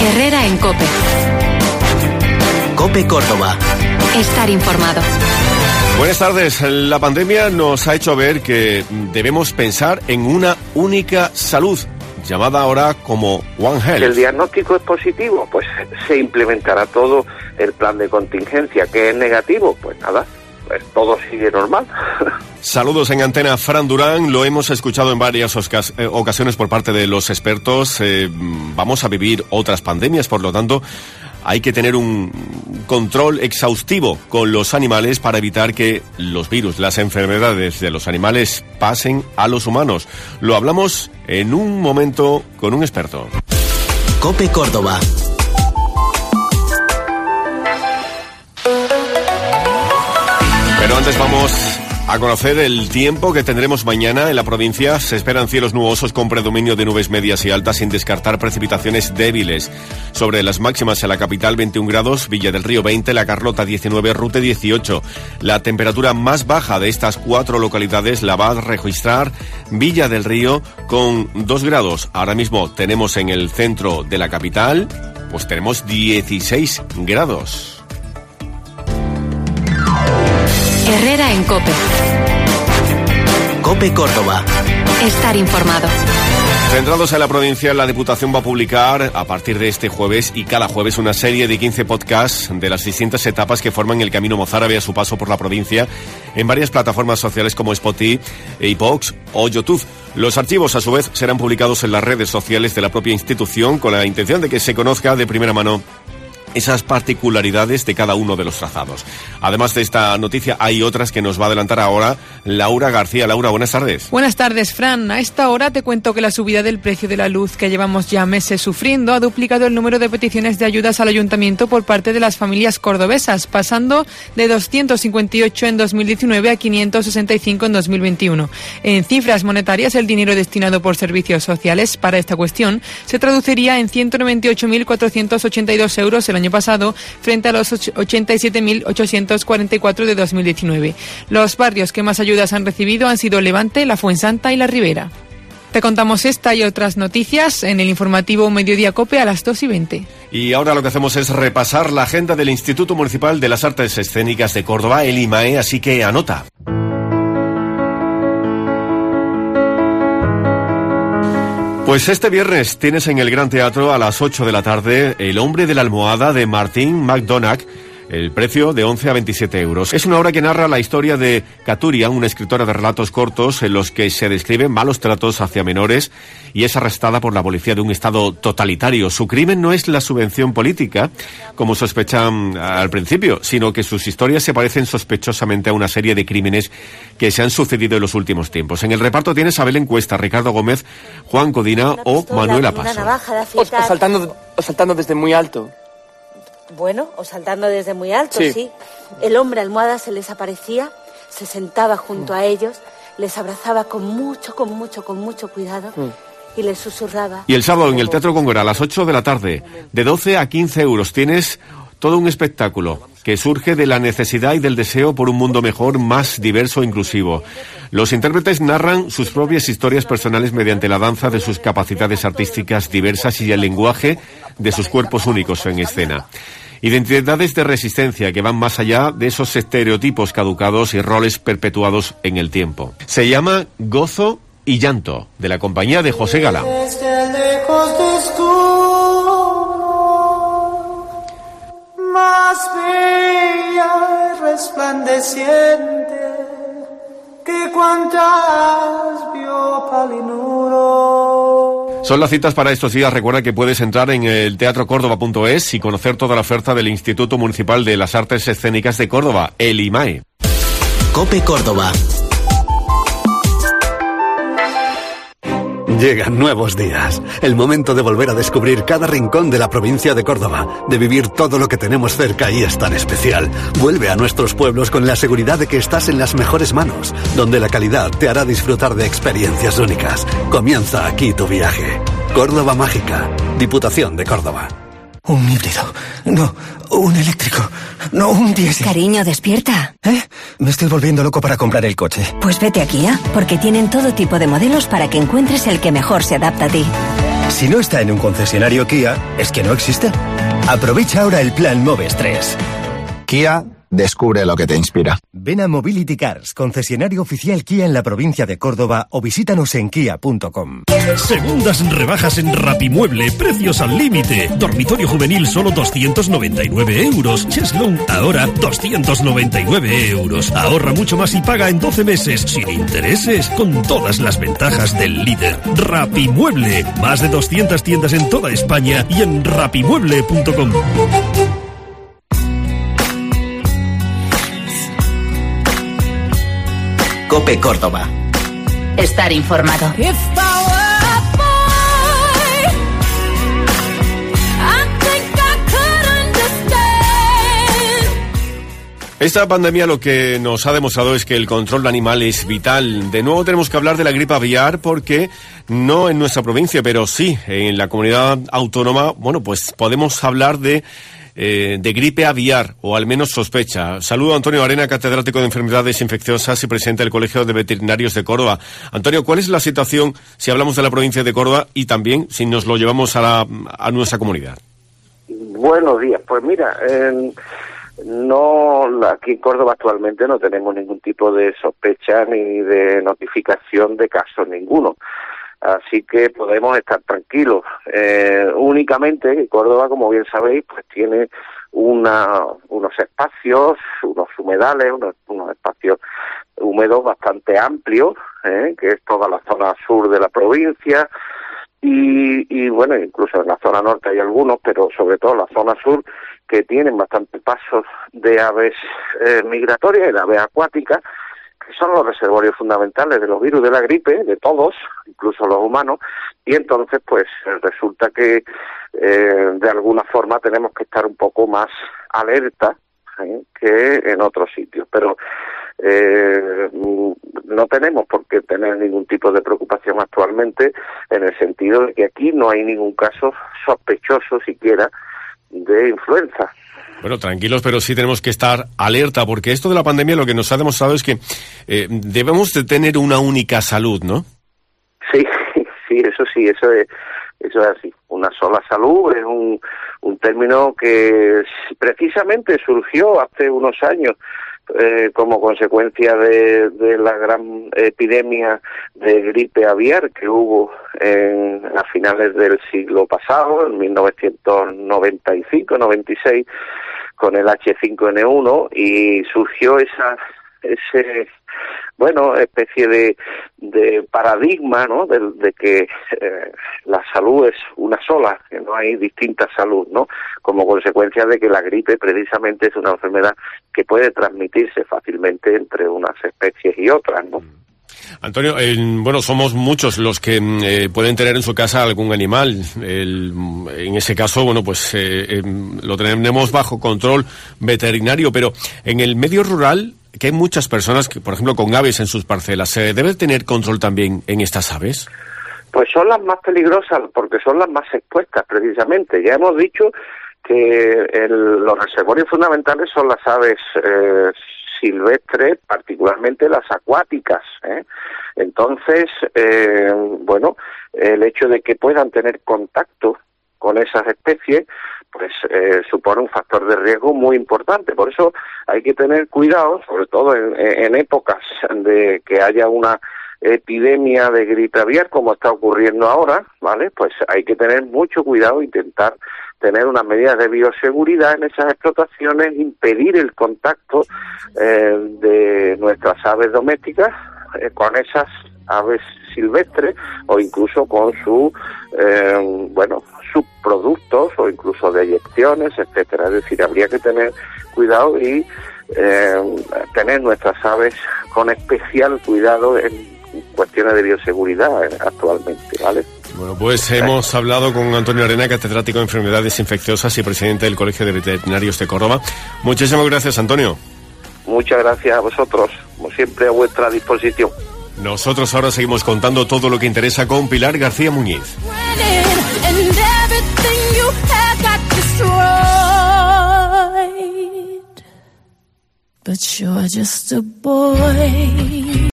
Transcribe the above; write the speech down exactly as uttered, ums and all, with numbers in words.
Herrera en COPE. COPE Córdoba. Estar informado. Buenas tardes. La pandemia nos ha hecho ver que debemos pensar en una única salud, llamada ahora como One Health. Si el diagnóstico es positivo, pues se implementará todo el plan de contingencia. ¿Que es negativo? Pues nada, pues todo sigue normal. Saludos en antena, Fran Durán. Lo hemos escuchado en varias ocas- eh, ocasiones por parte de los expertos. Eh, vamos a vivir otras pandemias, por lo tanto, hay que tener un control exhaustivo con los animales para evitar que los virus, las enfermedades de los animales pasen a los humanos. Lo hablamos en un momento con un experto. COPE Córdoba. Pero antes vamos a conocer el tiempo que tendremos mañana en la provincia. Se esperan cielos nubosos con predominio de nubes medias y altas, sin descartar precipitaciones débiles. Sobre las máximas en la capital, veintiún grados, Villa del Río veinte, La Carlota diecinueve, Rute dieciocho. La temperatura más baja de estas cuatro localidades la va a registrar Villa del Río con dos grados. Ahora mismo tenemos en el centro de la capital, pues tenemos dieciséis grados. Herrera en COPE. COPE Córdoba. Estar informado. Centrados en la provincia, la Diputación va a publicar a partir de este jueves y cada jueves una serie de quince podcasts de las distintas etapas que forman el camino mozárabe a su paso por la provincia en varias plataformas sociales como Spotify, iVoox o YouTube. Los archivos, a su vez, serán publicados en las redes sociales de la propia institución con la intención de que se conozca de primera mano esas particularidades de cada uno de los trazados. Además de esta noticia, hay otras que nos va a adelantar ahora Laura García. Laura, buenas tardes. Buenas tardes, Fran. A esta hora te cuento que la subida del precio de la luz que llevamos ya meses sufriendo ha duplicado el número de peticiones de ayudas al ayuntamiento por parte de las familias cordobesas, pasando de doscientos cincuenta y ocho en dos mil diecinueve a quinientos sesenta y cinco en dos mil veintiuno. En cifras monetarias, el dinero destinado por servicios sociales para esta cuestión se traduciría en ciento noventa y ocho mil cuatrocientos ochenta y dos euros el año pasado, frente a los ochenta y siete mil ochocientos cuarenta y cuatro de dos mil diecinueve. Los barrios que más ayudas han recibido han sido Levante, La Fuensanta y La Ribera. Te contamos esta y otras noticias en el informativo Mediodía COPE a las dos y veinte. Y ahora lo que hacemos es repasar la agenda del Instituto Municipal de las Artes Escénicas de Córdoba, el I M A E, así que anota. Pues este viernes tienes en el Gran Teatro a las ocho de la tarde El hombre de la almohada de Martin McDonagh. El precio de once a veintisiete euros. Es una obra que narra la historia de Katurian, una escritora de relatos cortos en los que se describen malos tratos hacia menores y es arrestada por la policía de un estado totalitario. Su crimen no es la subvención política, como sospechan al principio, sino que sus historias se parecen sospechosamente a una serie de crímenes que se han sucedido en los últimos tiempos. En el reparto tienes a Belén Cuesta, Ricardo Gómez, Juan Codina o Manuela Paso. O, o, saltando, o saltando desde muy alto. Bueno, o saltando desde muy alto, sí. sí. El hombre almohada se les aparecía, se sentaba junto a ellos, les abrazaba con mucho, con mucho, con mucho cuidado y les susurraba. Y el sábado en el Teatro Góngora a las ocho de la tarde, de doce a quince euros, tienes todo un espectáculo que surge de la necesidad y del deseo por un mundo mejor, más diverso e inclusivo. Los intérpretes narran sus propias historias personales mediante la danza de sus capacidades artísticas diversas y el lenguaje de sus cuerpos únicos en escena. Identidades de resistencia que van más allá de esos estereotipos caducados y roles perpetuados en el tiempo. Se llama Gozo y Llanto, de la compañía de José Galán. Desde lejos más bella y resplandeciente que cuantas vio Palinuro. Son las citas para estos días. Recuerda que puedes entrar en el teatro córdoba punto es y conocer toda la oferta del Instituto Municipal de las Artes Escénicas de Córdoba, el I M A E. COPE Córdoba. Llegan nuevos días, el momento de volver a descubrir cada rincón de la provincia de Córdoba, de vivir todo lo que tenemos cerca y es tan especial. Vuelve a nuestros pueblos con la seguridad de que estás en las mejores manos, donde la calidad te hará disfrutar de experiencias únicas. Comienza aquí tu viaje. Córdoba Mágica, Diputación de Córdoba. Un híbrido, no, un eléctrico, no un diésel. Cariño, despierta. ¿Eh? Me estoy volviendo loco para comprar el coche. Pues vete a Kia, porque tienen todo tipo de modelos para que encuentres el que mejor se adapta a ti. Si no está en un concesionario Kia, es que no existe. Aprovecha ahora el plan Moves tres. Kia, descubre lo que te inspira. Ven a Mobility Cars, concesionario oficial Kia en la provincia de Córdoba, o visítanos en kia punto com. Segundas rebajas en Rapimueble, precios al límite. Dormitorio juvenil solo doscientos noventa y nueve euros. Cheslong ahora doscientos noventa y nueve euros. Ahorra mucho más y paga en doce meses sin intereses, con todas las ventajas del líder. Rapimueble, más de doscientas tiendas en toda España y en rapimueble punto com. COPE Córdoba. Estar informado. Esta pandemia lo que nos ha demostrado es que el control animal es vital. De nuevo tenemos que hablar de la gripe aviar porque no en nuestra provincia, pero sí en la comunidad autónoma, bueno, pues podemos hablar de Eh, de gripe aviar, o al menos sospecha. Saludo a Antonio Arena, catedrático de Enfermedades Infecciosas y presidente del Colegio de Veterinarios de Córdoba. Antonio, ¿cuál es la situación si hablamos de la provincia de Córdoba y también si nos lo llevamos a, la, a nuestra comunidad? Buenos días. Pues mira, eh, no aquí en Córdoba actualmente no tenemos ningún tipo de sospecha ni de notificación de casos ninguno. Así que podemos estar tranquilos. Eh, únicamente Córdoba, como bien sabéis, pues tiene una, unos espacios, unos humedales, unos, unos espacios húmedos bastante amplios, ¿eh? Que es toda la zona sur de la provincia y, y bueno, incluso en la zona norte hay algunos, pero sobre todo la zona sur, que tienen bastante pasos de aves eh, migratorias y de aves acuáticas, que son los reservorios fundamentales de los virus de la gripe, de todos, incluso los humanos, y entonces pues resulta que eh, de alguna forma tenemos que estar un poco más alerta ¿eh? que en otros sitios, pero eh, no tenemos por qué tener ningún tipo de preocupación actualmente, en el sentido de que aquí no hay ningún caso sospechoso siquiera de influenza. Bueno, tranquilos, pero sí tenemos que estar alerta, porque esto de la pandemia lo que nos ha demostrado es que eh, debemos de tener una única salud, ¿no? Sí, sí, eso sí, eso es, eso es así. Una sola salud es un, un término que precisamente surgió hace unos años eh, como consecuencia de, de la gran epidemia de gripe aviar que hubo en, a finales del siglo pasado, en mil novecientos noventa y cinco noventa y seis, con el hache cinco ene uno, y surgió esa ese bueno especie de, de paradigma, ¿no? de, de que eh, la salud es una sola, que no hay distintas salud, ¿no? Como consecuencia de que la gripe precisamente es una enfermedad que puede transmitirse fácilmente entre unas especies y otras, ¿no? Antonio, eh, bueno, somos muchos los que eh, pueden tener en su casa algún animal. El, en ese caso, bueno, pues eh, eh, lo tenemos bajo control veterinario, pero en el medio rural, que hay muchas personas, que, por ejemplo, con aves en sus parcelas, ¿se debe tener control también en estas aves? Pues son las más peligrosas porque son las más expuestas, precisamente. Ya hemos dicho que el, los reservorios fundamentales son las aves eh, silvestres, particularmente las acuáticas, ¿eh? Entonces, eh, bueno, el hecho de que puedan tener contacto con esas especies, pues eh, supone un factor de riesgo muy importante. Por eso hay que tener cuidado, sobre todo en, en épocas de que haya una epidemia de gripe aviar, como está ocurriendo ahora, ¿vale? Pues hay que tener mucho cuidado, intentar tener unas medidas de bioseguridad en esas explotaciones, impedir el contacto eh, de nuestras aves domésticas eh, con esas aves silvestres o incluso con su eh, bueno subproductos o incluso deyecciones, etcétera. Es decir, habría que tener cuidado y eh, tener nuestras aves con especial cuidado en cuestiones de bioseguridad actualmente, ¿vale? Bueno, pues hemos hablado con Antonio Arena, catedrático de Enfermedades Infecciosas y presidente del Colegio de Veterinarios de Córdoba. Muchísimas gracias, Antonio. Muchas gracias a vosotros, como siempre a vuestra disposición. Nosotros ahora seguimos contando todo lo que interesa con Pilar García Muñiz. But you're just a boy.